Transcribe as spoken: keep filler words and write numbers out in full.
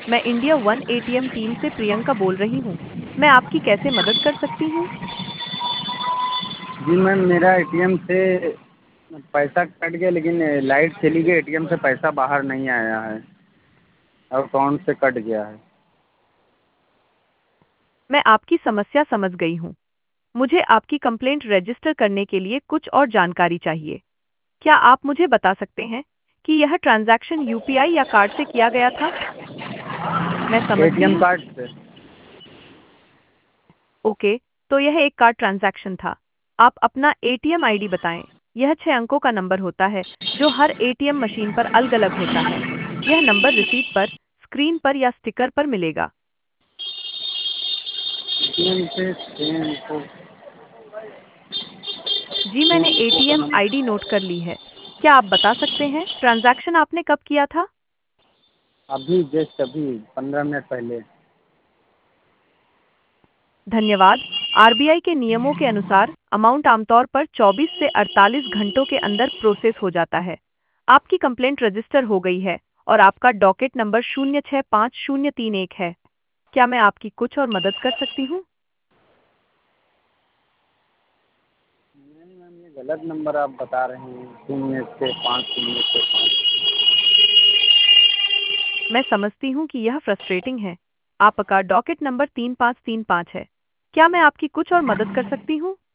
मैं India one ATM team से प्रियंका बोल रही हूँ। मैं आपकी कैसे मदद कर सकती हूँ? जी मैम, मेरा एटीएम से पैसा कट गया, लेकिन लाइट चली गई, एटीएम से पैसा बाहर नहीं आया है और अकाउंट से कट गया है। मैं आपकी समस्या समझ गई हूँ। मुझे आपकी कंप्लेंट रजिस्टर करने के लिए कुछ और जानकारी चाहिए। क्या आप मुझे बता सकते हैं कि यह ट्रांजैक्शन यूपीआई या कार्ड से किया गया था? मैं समझती एटीएम हूँ। कार्ड से। ओके, तो यह एक कार्ड ट्रांजैक्शन था। आप अपना एटीएम आईडी बताएं। यह छह अंकों का नंबर होता है जो हर एटीएम मशीन पर अलग-अलग होता है। यह नंबर रिसीट पर, स्क्रीन पर या स्टिकर पर मिलेगा। एटीएम से छः को जी, छः मैंने अंकों का एटीएम नंबर। आईडी नोट कर ली है। क्या आप बता सकते हैं ट्रांजैक्शन आपने कब किया था? अभी जस्ट अभी पंद्रह मिनट पहले। धन्यवाद। आरबीआई के नियमों के अनुसार अमाउंट आमतौर पर चौबीस से अड़तालीस घंटों के अंदर प्रोसेस हो जाता है। आपकी कंप्लेंट रजिस्टर हो गई है और आपका डॉकेट नंबर शून्य छः पाँच शून्य तीन एक है। क्या मैं आपकी कुछ और मदद कर सकती हूँ? नहीं मैम, ये गलत नंबर आप बता रहे हैं, शून्य से पाँच शून्य से पाँच। मैं समझती हूँ कि यह फ्रस्ट्रेटिंग है। आपका डॉकेट नंबर तीन पाँच तीन पाँच है। क्या मैं आपकी कुछ और मदद कर सकती हूँ?